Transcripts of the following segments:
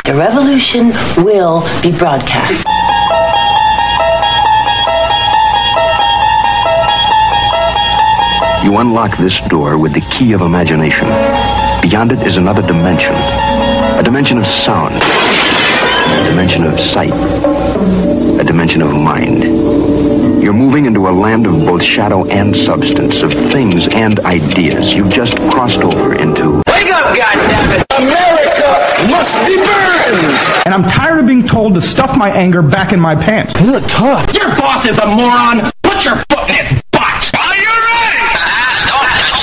The revolution will be broadcast. You unlock this door with the key of imagination. Beyond it is another dimension. A dimension of sound. A dimension of sight. A dimension of mind. You're moving into a land of both shadow and substance, of things and ideas. You've just crossed over into... Wake up, goddammit! America must be burned! And I'm tired of being told to stuff my anger back in my pants. You look tough. Your boss is a moron! Put your foot in his butt! Are you ready? Don't touch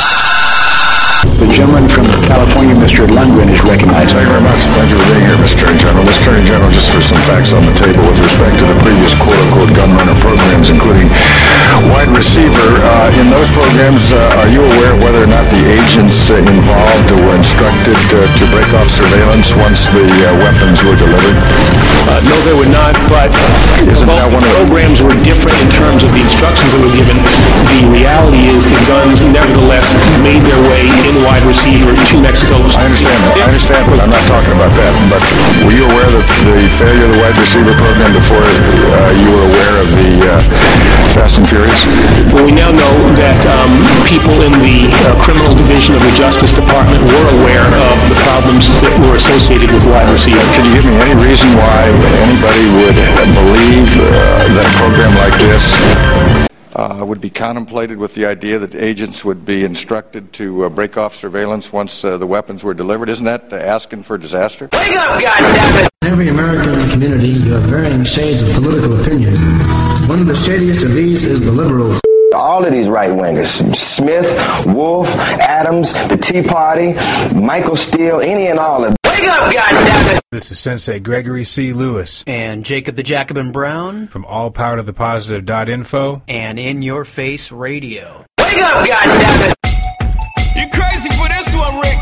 that! The gentleman from California, Mr. Lundgren, is recognized. Thank you very much. Thank you for being here, Mr. Attorney General. Mr. Attorney General, just for some facts on the table with respect to the previous quote-unquote gun runner programs, including wide receiver. In those programs, are you aware of whether or not the agents involved were instructed to break off surveillance once the weapons were delivered? No, they were not, but Isn't that one of the programs were different in terms of the instructions that were given. The reality is the guns nevertheless made their way in wide receiver to Mexico. I understand, but I'm not talking about that. But were you aware that the failure of the wide receiver program before you were aware of the Fast and Furious? Well, we now know that people in the criminal division of the Justice Department were aware of the problems that were associated with wide receiver. Can you give me any reason why anybody would believe that a program like this would be contemplated with the idea that agents would be instructed to break off surveillance once the weapons were delivered? Isn't that asking for disaster? Wake up, goddammit! In every American community, you have varying shades of political opinion. One of the shadiest of these is the liberals. All of these right-wingers, Smith, Wolf, Adams, the Tea Party, Michael Steele, any and all of them. Wake up, goddammit! This is Sensei Gregory C. Lewis. And Jacob the Jacobin Brown. From allpowertothepositive.info. And In Your Face Radio. Wake up, goddammit! You crazy for this one, Rick?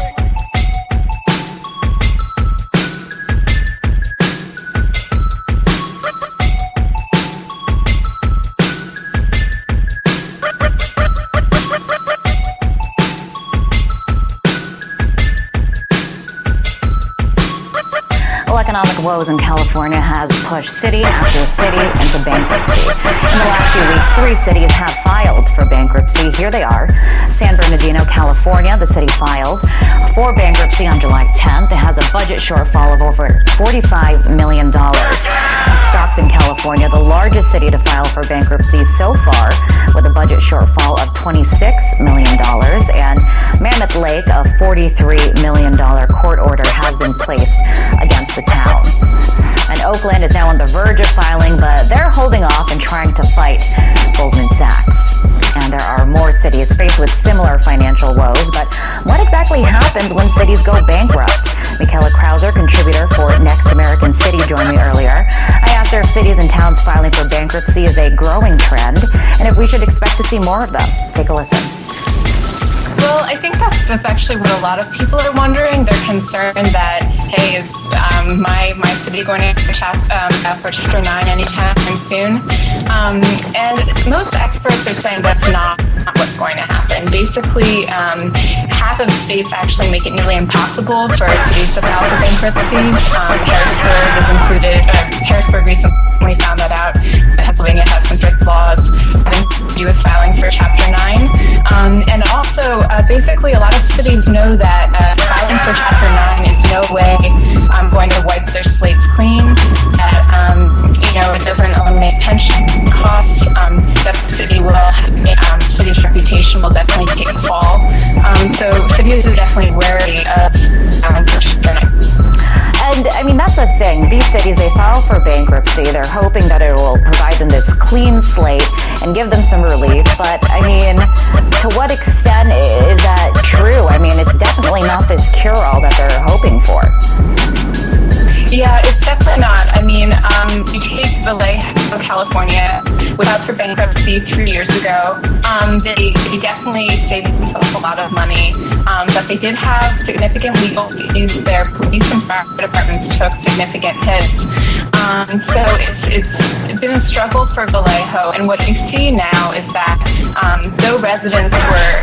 Economic woes in California has pushed city after city into bankruptcy. In the last few weeks, 3 cities have filed for bankruptcy. Here they are. San Bernardino, California, the city filed for bankruptcy on July 10th. It has a budget shortfall of over $45 million. Stockton, California, the largest city to file for bankruptcy so far, with a budget shortfall of $26 million. And Mammoth Lake, a $43 million court order has been placed against the town. And Oakland is now on the verge of filing, but they're holding off and trying to fight Goldman Sachs. And there are more cities faced with similar financial woes, but what exactly happens when cities go bankrupt? Michaela Krauser, contributor for Next American City, joined me earlier. I asked her if cities and towns filing for bankruptcy is a growing trend, and if we should expect to see more of them. Take a listen. Well, I think that's actually what a lot of people are wondering. They're concerned that, hey, is my city going to for Chapter 9 anytime soon? And most experts are saying that's not what's going to happen. Basically, half of states actually make it nearly impossible for cities to file for bankruptcies. Harrisburg is included. Harrisburg recently found that out. Pennsylvania has some strict laws having to do with filing for Chapter 9. And also, basically, a lot of cities know that filing for Chapter 9 is no way going to wipe their slates clean. That it doesn't eliminate pension costs. That the city's reputation will definitely take a fall. So cities are definitely wary of filing for Chapter 9. And, I mean, that's the thing. These cities, they file for bankruptcy. They're hoping that it will provide them this clean slate and give them some relief. But, I mean, to what extent is that true? I mean, it's definitely not this cure-all that they're hoping for. Yeah, it's definitely not. I mean, you take Vallejo, California, without for bankruptcy 3 years ago. They definitely saved themselves a lot of money, but they did have significant legal fees. Their police and fire departments took significant hits. So it's been a struggle for Vallejo, and what you see now is that though residents were,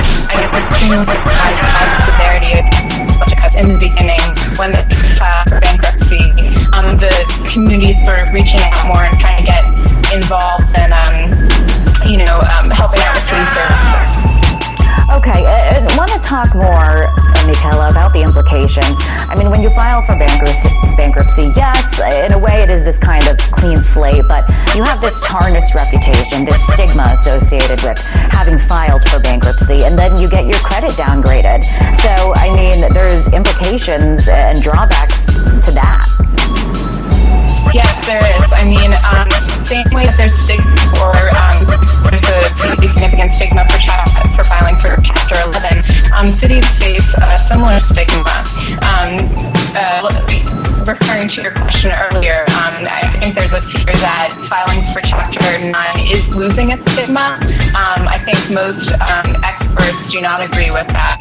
extremely surprised by the severity of budget cuts in the beginning when they filed for bankruptcy, opportunities for reaching out more and trying to get involved and, helping out with city services. Okay, I want to talk more, Michaela, about the implications. I mean, when you file for bankruptcy, yes, in a way it is this kind of clean slate, but you have this tarnished reputation, this stigma associated with having filed for bankruptcy, and then you get your credit downgraded. So, I mean, there's implications and drawbacks to that. Yes, there is. I mean, same way that there's stigma or there's a pretty significant stigma for filing for Chapter 11. Cities face a similar stigma. Referring to your question earlier, I think there's a fear that filing for Chapter 9 is losing its stigma. I think most experts do not agree with that.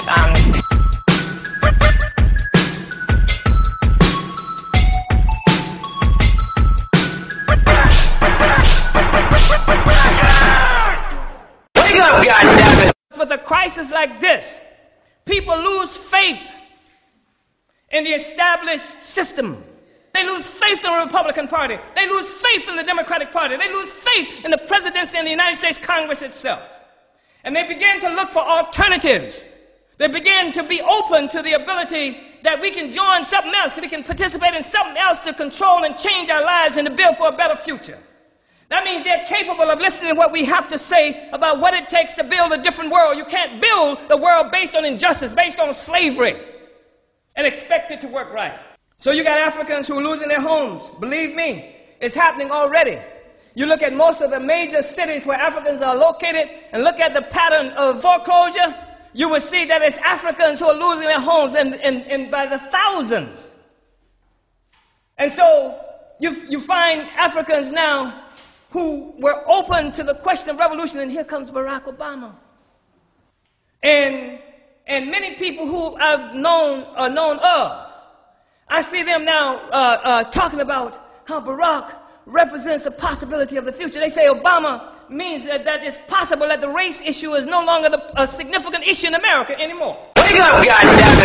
With a crisis like this, people lose faith in the established system. They lose faith in the Republican Party. They lose faith in the Democratic Party. They lose faith in the presidency and the United States Congress itself. And they begin to look for alternatives. They begin to be open to the ability that we can join something else, that we can participate in something else to control and change our lives and to build for a better future. That means they're capable of listening to what we have to say about what it takes to build a different world. You can't build a world based on injustice, based on slavery, and expect it to work right. So you got Africans who are losing their homes. Believe me, it's happening already. You look at most of the major cities where Africans are located and look at the pattern of foreclosure, you will see that it's Africans who are losing their homes and by the thousands. And so you find Africans now who were open to the question of revolution, and here comes Barack Obama. And many people who I've known of, I see them now talking about how Barack represents a possibility of the future. They say Obama means that it's possible that the race issue is no longer a significant issue in America anymore. Wake up, goddammit!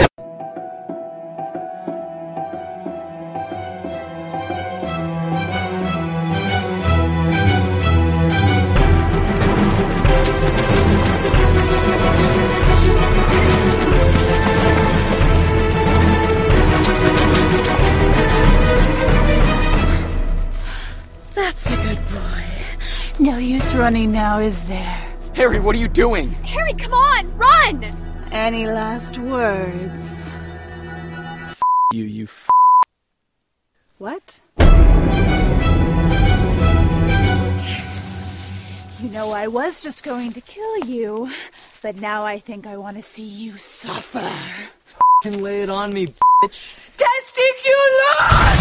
That's a good boy. No use running now, is there? Harry, what are you doing? Harry, come on, run! Any last words? You What? You know, I was just going to kill you, but now I think I want to see you suffer. F***ing lay it on me, bitch. Testicular!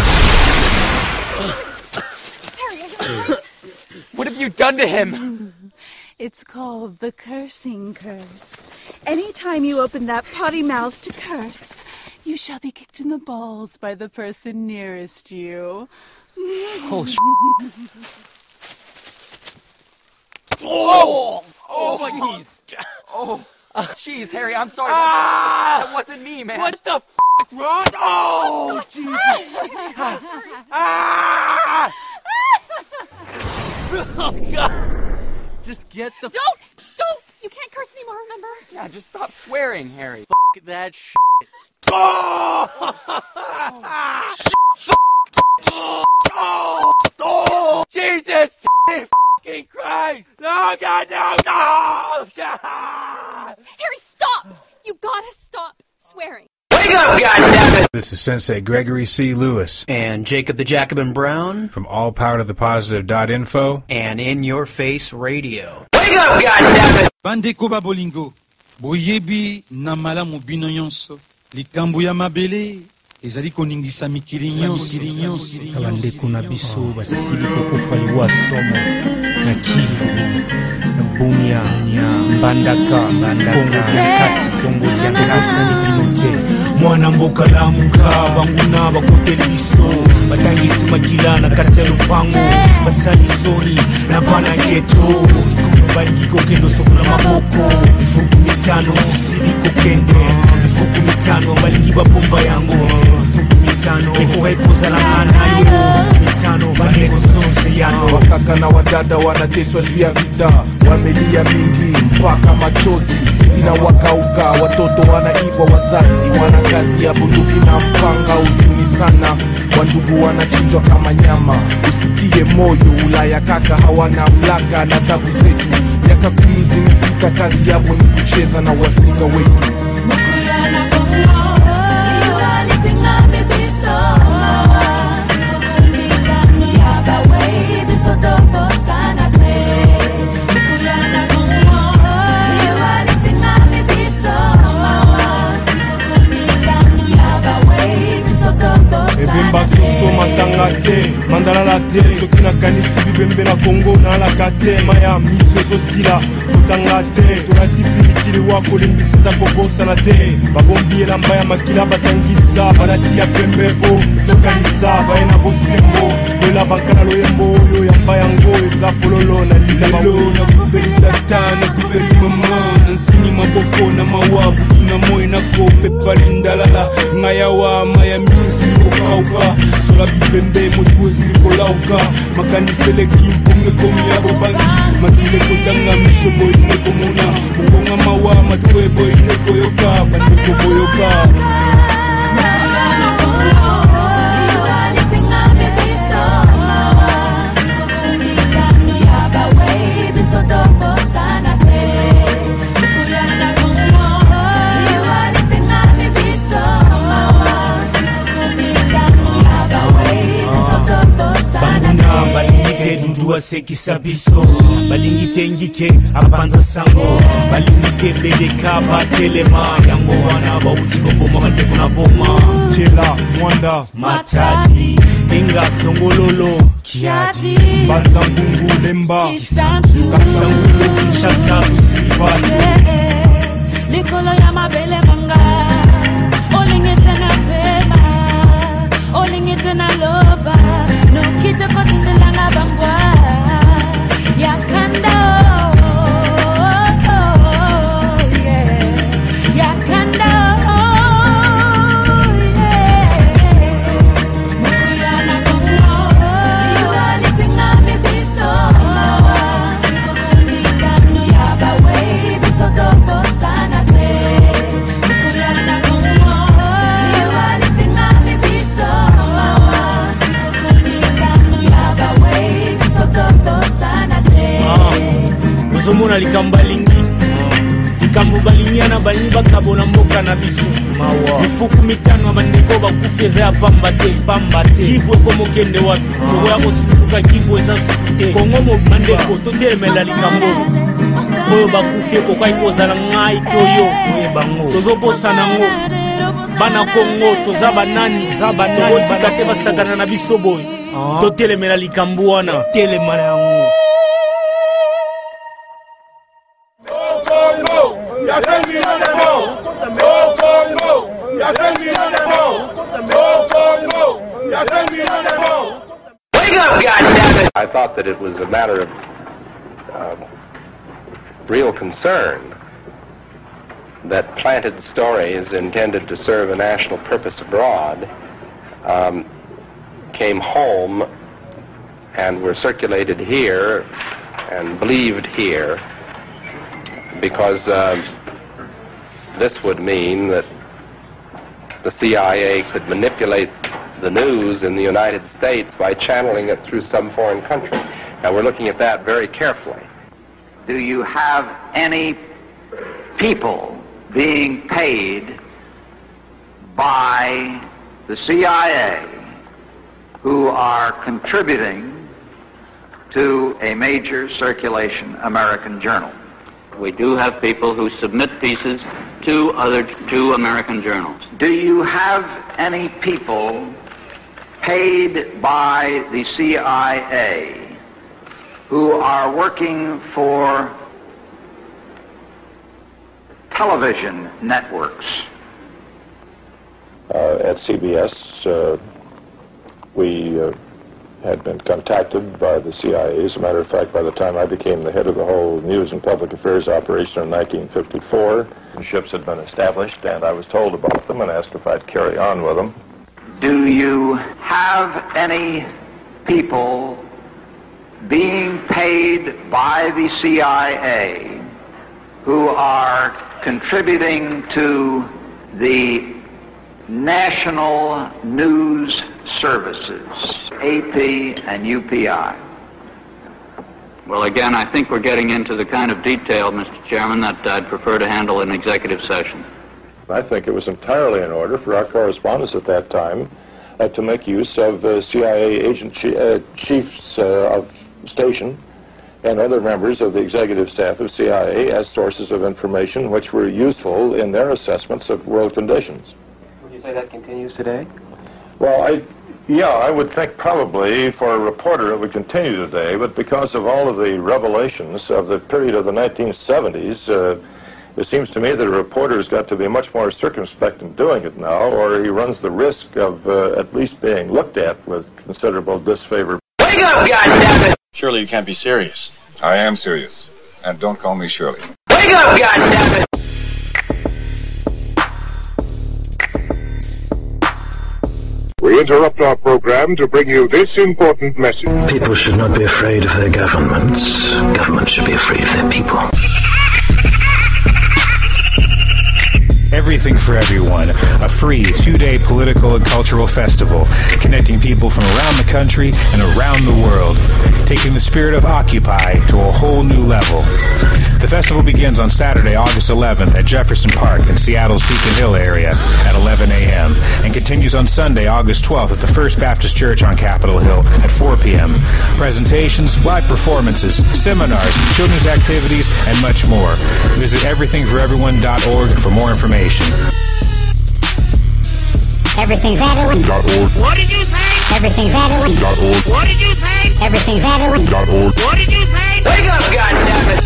What have you done to him? It's called the cursing curse. Anytime you open that potty mouth to curse, you shall be kicked in the balls by the person nearest you. Oh, oh, jeez. Oh, jeez, Harry, I'm sorry. That wasn't me, man. What the f***, Ron? Oh, Jesus. Oh, God. Just get the... Don't! You can't curse anymore, remember? Yeah, just stop swearing, Harry. F*** that shit. Oh! Oh! Jesus! F***ing Christ! No, God, no! Harry, stop! You gotta stop swearing. Wake up, goddammit! This is Sensei Gregory C. Lewis. And Jacob the Jacobin Brown. From allpowertothepositive.info. And In Your Face Radio. Wake up, goddammit! Bandeko babolingo, boyebi na malamu bino nyonso, likambo ya mabele, ezali koningisa mikili nyonso. Bandeko na biso basili kokufa liwa somo, na Kivu, na Bunia, Mbandaka, Kongo Diankati ni binote. Mwana mboka lamuka, banguna bakoteli biso, batangisi makila na kati ya lupango, basali soni na bana geto, sikume balingi kendo sokola maboko, vifuku mitano siliko kende, vifuku mitano balingi babomba yango, vifuku mitano mitano kozala nayo mitano bandeko zonse yano. Wakaka na wadada wanateswa juu ya vita, wamelia mingi mpaka machozi zina wakauka, watoto wanaiba, wazazi wana kazi ya bunduki na mpanga, huzuni sana, wandugu wanachinjwa kama nyama. Usitie moyo, Ulaya kaka hawana mlaka na tabu zetu. Miaka 10 zimepita, kazi yabo ni kucheza na wasika wetu. Ebemba soso matanga te, mandala te, soki nakanisi bibembe na Kongo nalaka te, maya miso ezosila kotanga te, tolati pilitili wako lingisiza kobosana te, babombi elamba ya makila batangisa, balati ya pembe po tokanisa, baye na bosembo, lola bankala loyembo oyo yamba yango eza pololo na lila lelo, na kufeli tata, na kufeli mama, na nsini maboko na mawabu, kina moe na kope palindalala, ngayawa maya miso siko kauka, sola bibembe motu siko lauka, makanisele kimponge komi ya bobangi, makile kotanga miso boy neko mona, mungonga mawa matwe boy neko yoka, bandeko boyoka. Dudua sekisa biso balingite ngike apanza sango balingite bedeka batelema yango wana bautiko boma bandeko na boma Chela Mwanda Matadi Inga Songololo Kiadi Banzangungu Lemba Kisantu Kasangulu Kinshasa Kusibati Likolo ya mabele manga olingite na pema olingite na loba no kita kotindanga bangwa yakanda yakanda mukuyana kongo yuali tingami biso mikano yabawe biso tobo sana te mukuyana kongo yuali tingami biso mikano yabawe biso tobo sana te Uzomona likamba lingi likambo balinyana balini bakabona mboka na biso mawa ifuku mitano abandeko bakufyeza ya pambate kivwe komokende watu koko ya kosimbuka kivwe eza site kongo mobandeko totelemela likambo oyo bakufye kokai kozala ngai toyo oyebango tozobosana ngo bana kongo toza banani tokotika te basakana na biso boye totelemela likambo wana telemana yango. I thought that it was a matter of real concern that planted stories intended to serve a national purpose abroad came home and were circulated here and believed here, because this would mean that the CIA could manipulate the news in the United States by channeling it through some foreign country. Now we're looking at that very carefully. Do you have any people being paid by the CIA who are contributing to a major circulation American journal? We do have people who submit pieces to two American journals. Do you have any people paid by the CIA who are working for television networks? At CBS, we had been contacted by the CIA. As a matter of fact, by the time I became the head of the whole News and Public Affairs operation in 1954, ships had been established, and I was told about them and asked if I'd carry on with them. do you have any people being paid by the CIA who are contributing to the national news services, AP and UPI? Well, again, I think we're getting into the kind of detail, Mr. Chairman, that I'd prefer to handle in executive session. I think it was entirely in order for our correspondents at that time to make use of CIA agent chiefs of station and other members of the executive staff of CIA as sources of information which were useful in their assessments of world conditions. Would you say that continues today? Well, I would think probably for a reporter it would continue today, but because of all of the revelations of the period of the 1970s, it seems to me that a reporter's got to be much more circumspect in doing it now, or he runs the risk of at least being looked at with considerable disfavor. Wake up, goddammit! Surely you can't be serious. I am serious. And don't call me Shirley. Wake up, goddammit! We interrupt our program to bring you this important message. People should not be afraid of their governments. Governments should be afraid of their people. Everything for Everyone, a free 2-day political and cultural festival connecting people from around the country and around the world, taking the spirit of Occupy to a whole new level. The festival begins on Saturday, August 11th at Jefferson Park in Seattle's Beacon Hill area at 11 a.m. and continues on Sunday, August 12th at the First Baptist Church on Capitol Hill at 4 p.m. Presentations, live performances, seminars, children's activities, and much more. Visit everythingforeveryone.org for more information. Everythingforeveryone.org. What did you say? Everythingforeveryone.org. What did you say? Everythingforeveryone.org. What did you say? Wake up, goddammit!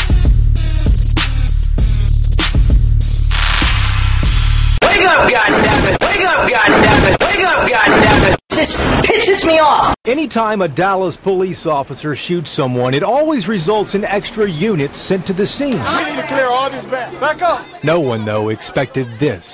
Wake up, goddammit! Wake up, goddammit! Wake up, goddammit! This pisses me off! Anytime a Dallas police officer shoots someone, it always results in extra units sent to the scene. We need to clear all this back up. No one, though, expected this.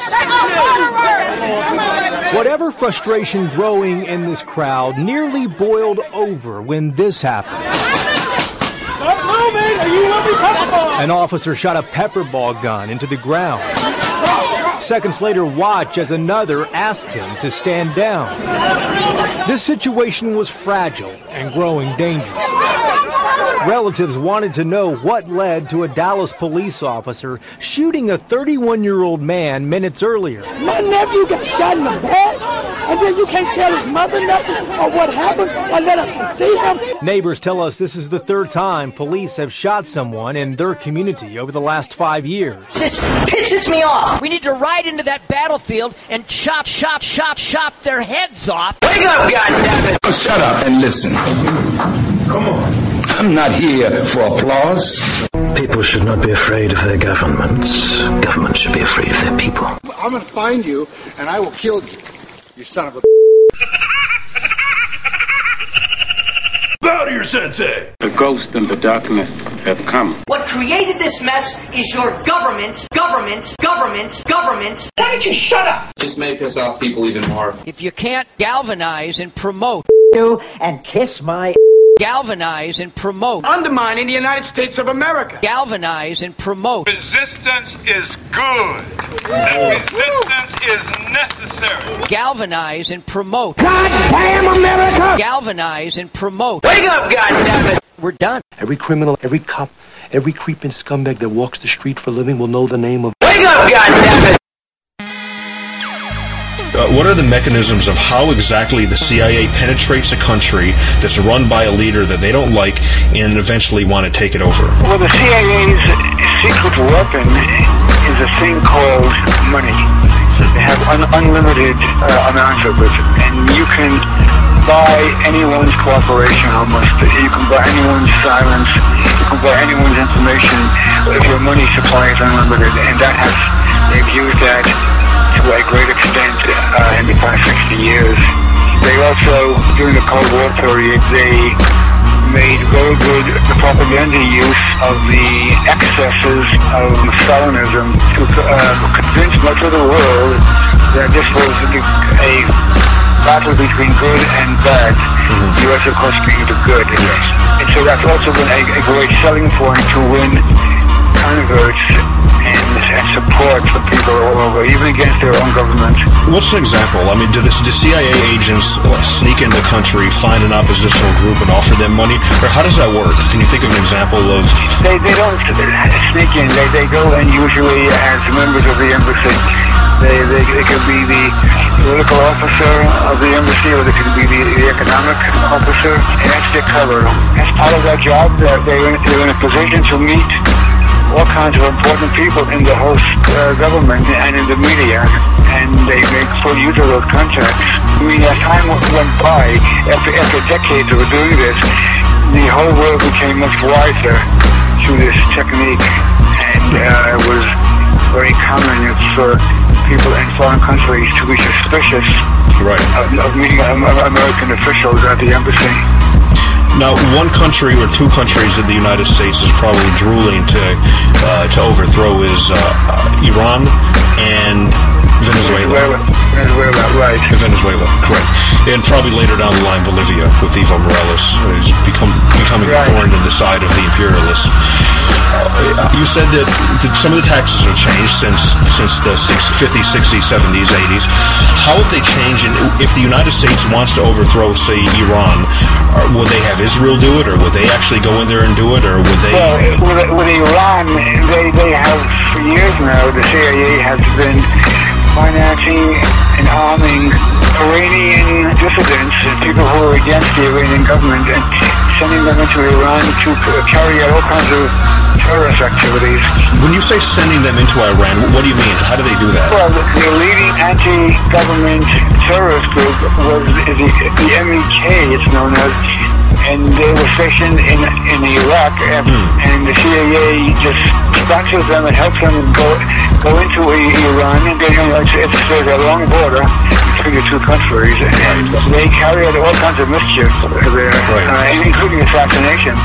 Whatever frustration growing in this crowd nearly boiled over when this happened. Stop moving, or you will be pepperball. An officer shot a pepperball gun into the ground. Seconds later, watch as another asked him to stand down. This situation was fragile and growing dangerous. Relatives wanted to know what led to a Dallas police officer shooting a 31-year-old man minutes earlier. My nephew got shot in the back, and then you can't tell his mother nothing or what happened or let us see him. Neighbors tell us this is the third time police have shot someone in their community over the last 5 years. This pisses me off. We need to ride into that battlefield and chop their heads off. Wake up, goddammit! Oh, shut up and listen. Come on. I'm not here for applause. People should not be afraid of their governments. Governments should be afraid of their people. I'm going to find you, and I will kill you, you son of a... Bow to your sensei! The ghost and the darkness have come. What created this mess is your government. Why don't you shut up? Just may piss off people even more. If you can't galvanize and promote you and kiss my galvanize and promote undermining the United States of America. Galvanize and promote Resistance is good. And resistance is necessary. Galvanize and promote goddamn America. Galvanize and promote. Wake up, goddammit! We're done. Every criminal, every cop, every creeping scumbag that walks the street for a living will know the name of... Wake up, goddammit! What are the mechanisms of how exactly the CIA penetrates a country that's run by a leader that they don't like and eventually want to take it over? Well, the CIA's secret weapon is a thing called money. They have unlimited amounts of it, and you can buy anyone's cooperation almost. You can buy anyone's silence. You can buy anyone's information if your money supply is unlimited, and they've used that to a great extent in the past 60 years. They also, during the Cold War period, they made very good propaganda use of the excesses of Stalinism to convince much of the world that this was a battle between good and bad. The U.S., of course, being the good. And so that's also been a great selling point to win converts and support for people all over, even against their own government. What's an example? I mean, do CIA agents sneak into the country, find an oppositional group, and offer them money? Or how does that work? Can you think of an example of... They don't sneak in. They go in usually as members of the embassy. They could be the political officer of the embassy, or they could be the economic officer, and that's their cover. As part of that job, they're in a position to meet all kinds of important people in the host government and in the media, and they make full use of those contacts. I mean, as time went by, after decades of doing this, the whole world became much wiser through this technique, and it was very common for people in foreign countries to be suspicious of meeting American officials at the embassy. Now, one country or two countries that the United States is probably drooling to overthrow is Iran and Venezuela. Venezuela, correct. And probably later down the line, Bolivia with Evo Morales, who's becoming a thorn in the side of the imperialists. You said that some of the taxes have changed since the 50s, 60s, 70s, 80s. How have they changed? And if the United States wants to overthrow, say, Iran, would they have Israel do it, or would they actually go in there and do it, or would they... Well, with Iran, they have, for years now, the CIA has been financing and arming Iranian dissidents, people who are against the Iranian government, and sending them into Iran to carry out all kinds of terrorist activities. When you say sending them into Iran, what do you mean? How do they do that? Well, the leading anti-government terrorist group was the MEK, it's known as, and they were stationed in Iraq, and the CIA just sponsors them and helps them go into Iran, and there's a long border between the two countries, and they carry out all kinds of mischief there, including assassination.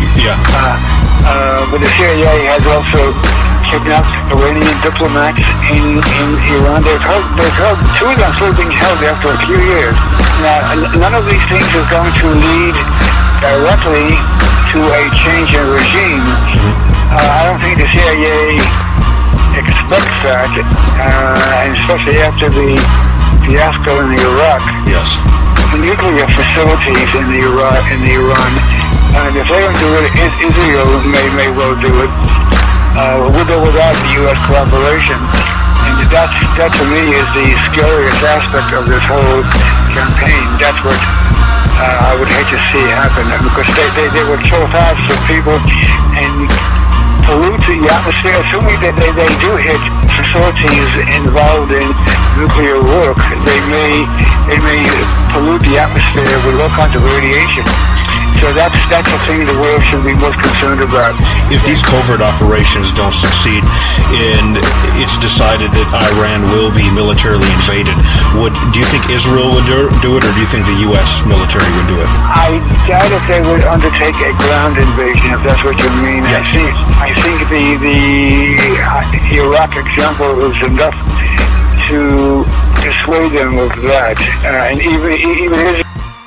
But the CIA has also kidnapped Iranian diplomats in Iran. They've held two of them still being held after a few years. Now, none of these things is going to lead directly to a change in regime. I don't think the CIA expects that, and especially after the fiasco in Iraq. Yes. The nuclear facilities in Iran, and if they don't do it, Israel may well do it, with or without the U.S. cooperation. And that to me is the scariest aspect of this whole campaign. That's what I would hate to see happen, because they would kill thousands of people and pollute the atmosphere. Assuming that they do hit facilities involved in nuclear work, they may pollute the atmosphere with all kinds of radiation. So that's the thing the world should be most concerned about. If these covert operations don't succeed and it's decided that Iran will be militarily invaded, do you think Israel would do it, or do you think the U.S. military would do it? I doubt if they would undertake a ground invasion, if that's what you mean. Yes. I think the Iraq example is enough to dissuade them of that. And even Israel.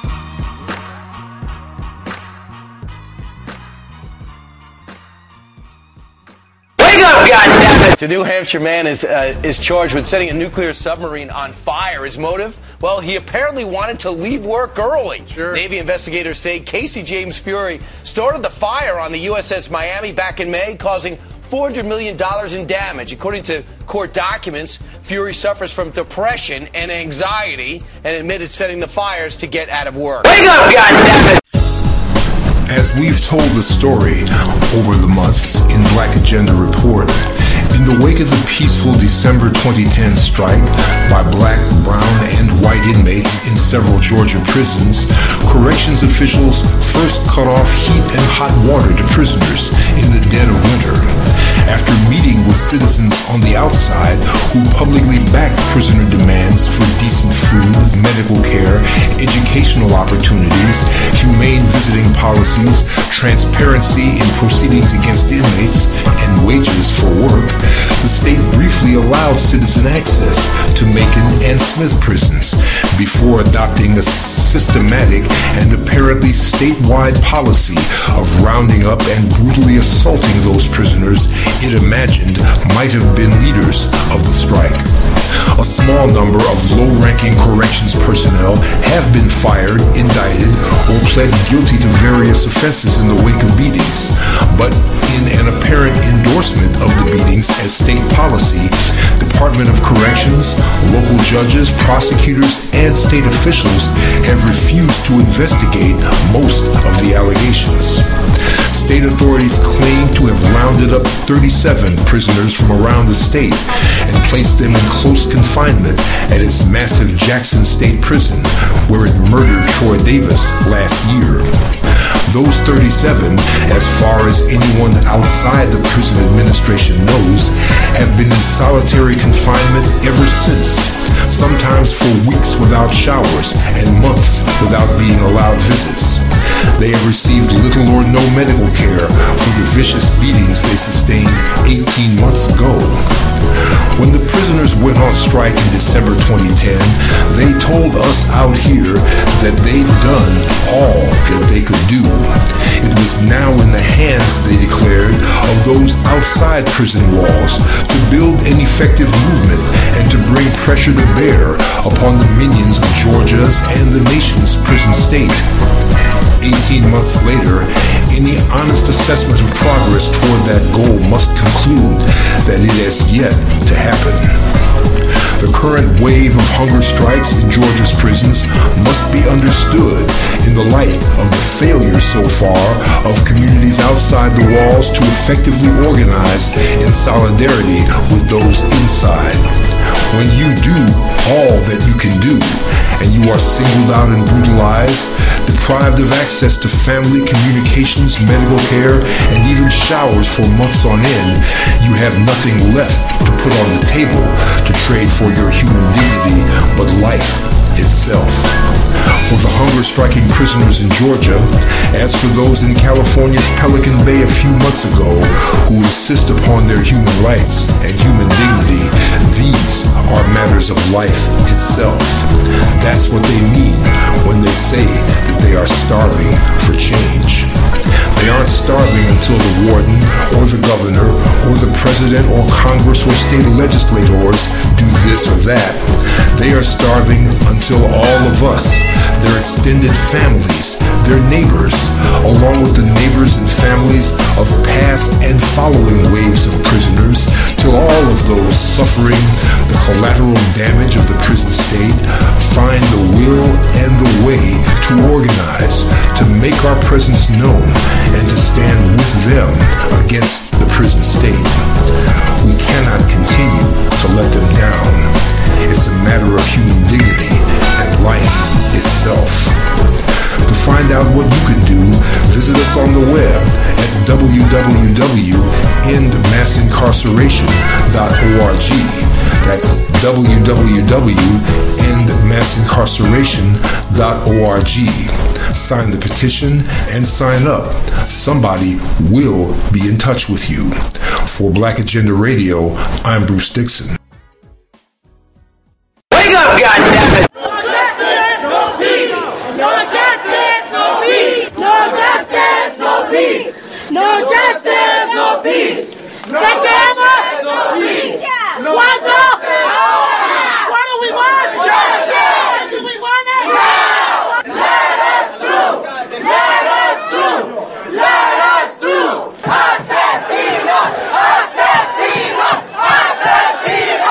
The New Hampshire man is charged with setting a nuclear submarine on fire. His motive? Well, he apparently wanted to leave work early. Sure. Navy investigators say Casey James Fury started the fire on the USS Miami back in May, causing $400 million in damage. According to court documents, Fury suffers from depression and anxiety and admitted setting the fires to get out of work. Wake up, goddammit! As we've told the story over the months in Black Agenda Report, in the wake of the peaceful December 2010 strike by black, brown, and white inmates in several Georgia prisons, corrections officials first cut off heat and hot water to prisoners in the dead of winter. After meeting with citizens on the outside who publicly backed prisoner demands for decent food, medical care, educational opportunities, humane visiting policies, transparency in proceedings against inmates, and wages for work, the state briefly allowed citizen access to Macon and Smith prisons before adopting a systematic and apparently statewide policy of rounding up and brutally assaulting those prisoners it imagined might have been leaders of the strike. A small number of low-ranking corrections personnel have been fired, indicted, or pled guilty to various offenses in the wake of beatings. But in an apparent endorsement of the beatings as state policy, Department of Corrections, local judges, prosecutors, and state officials have refused to investigate most of the allegations. State authorities claim to have rounded up 37 prisoners from around the state and placed them in close confinement at its massive Jackson State Prison, where it murdered Troy Davis last year. Those 37, as far as anyone outside the prison administration knows, have been in solitary confinement ever since, sometimes for weeks without showers and months without being allowed visits. They have received little or no medical care for the vicious beatings they sustained 18 months ago. When the prisoners went on strike in December 2010, they told us out here that they'd done all that they could do. It was now in the hands, they declared, of those outside prison walls to build an effective movement and to bring pressure to bear upon the minions of Georgia's and the nation's prison state. 18 months later, any honest assessment of progress toward that goal must conclude that it has yet to happen. The current wave of hunger strikes in Georgia's prisons must be understood in the light of the failure so far of communities outside the walls to effectively organize in solidarity with those inside. When you do all that you can do, and you are singled out and brutalized, deprived of access to family, communications, medical care, and even showers for months on end, you have nothing left to put on the table to trade for your human dignity but life itself. For the hunger-striking prisoners in Georgia, as for those in California's Pelican Bay a few months ago who insist upon their human rights and human dignity, these are matters of life itself. That's what they mean when they say that they are starving for change. They aren't starving until the warden or the governor or the president or Congress or state legislators do this or that. They are starving until all of us, their extended families, their neighbors, along with the neighbors and families of past and following waves of prisoners, till all of those suffering the collateral damage of the prison state find the will and the way to organize, to make our presence known, and to stand with them against the prison state. We cannot continue to let them down. It's a matter of human dignity and life itself. To find out what you can do, visit us on the web at www.endmassincarceration.org. That's www.endmassincarceration.org. Sign the petition and sign up. Somebody will be in touch with you. For Black Agenda Radio, I'm Bruce Dixon. Wake up, goddammit! No justice, no peace. No justice, no peace. What the hell? What do we want? Justice! Do we want it? Now! Let us through! Let us through! Let us through! Asesino! Asesino! Asesino!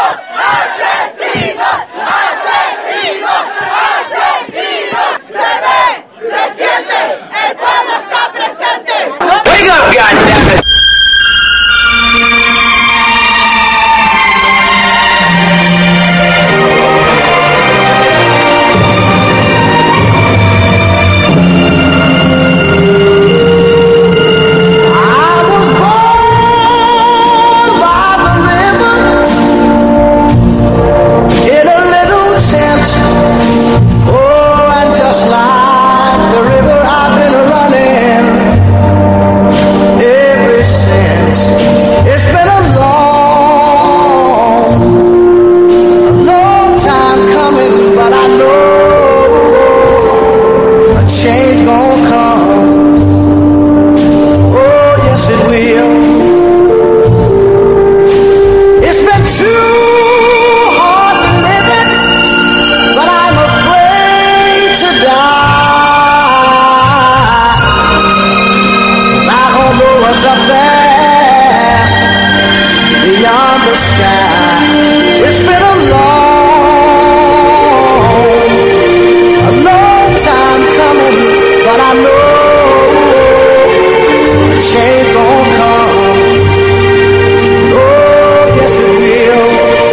change gonna come. Oh, yes it will. It's been too hard to live it, but I'm afraid to die. 'Cause I don't know what's up there beyond the sky. It's been a long time coming, but I know a change gonna come. Oh, yes it will.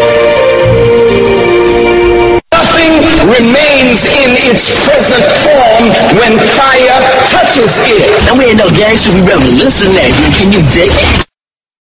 Nothing remains in its present form when fire touches it. And we ain't no gangster, we revolutionary. Can you dig it?